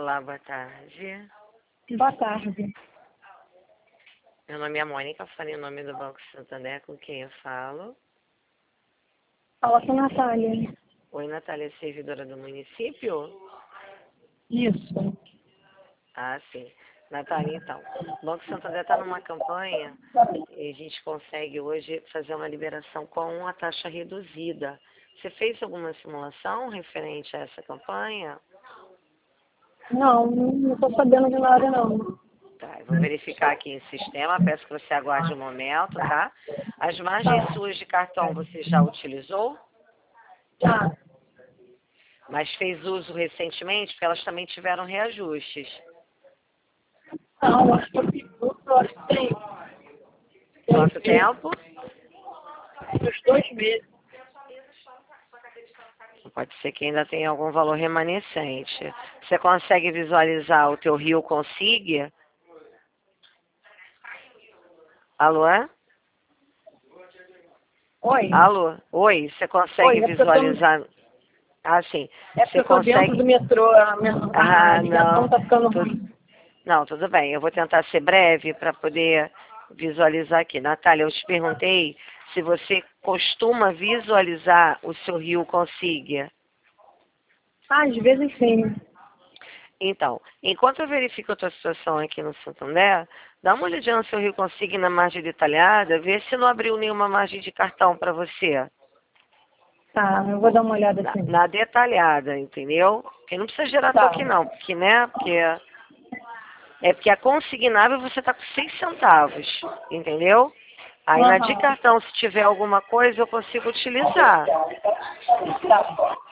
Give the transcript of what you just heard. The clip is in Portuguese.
Olá, boa tarde. Boa tarde. Meu nome é Mônica, falei em nome do Banco Santander, com quem eu falo. Fala com a Natália. Oi, Natália, servidora do município? Isso. Ah, sim. Natália, então, o Banco Santander está numa campanha e a gente consegue hoje fazer uma liberação com a taxa reduzida. Você fez alguma simulação referente a essa campanha? Não estou sabendo de nada, não. Tá, eu vou verificar aqui em sistema, peço que você aguarde um momento, tá? As margens suas de cartão você já utilizou? Tá. Mas fez uso recentemente, porque elas também tiveram reajustes. Não, acho que eu fiz tudo, acho que tem Quanto tempo? uns 2 meses. Pode ser que ainda tenha algum valor remanescente. Você consegue visualizar o teu Rio Consigue? Alô? Oi? Alô? Oi, você consegue Oi, é porque eu tô, visualizar? Ah, sim. é porque Você eu tô dentro do consegue... metrô, a Ah, ligação não. tá ficando ruim. Não, tudo bem. Eu vou tentar ser breve para poder visualizar aqui. Natália, eu te perguntei se você costuma visualizar o seu Rio Consigue. Às vezes sim. Então, enquanto eu verifico a tua situação aqui no Santander, dá uma olhadinha no seu Rio Consigne na margem detalhada, vê se não abriu nenhuma margem de cartão para você. Tá, eu vou dar uma olhada Na, assim. na detalhada, entendeu? Porque não precisa gerar Tá. toque não, porque, né? Porque a consignável você tá com 6 centavos, entendeu? Aí na de Aham. cartão, se tiver alguma coisa, eu consigo utilizar. Tá.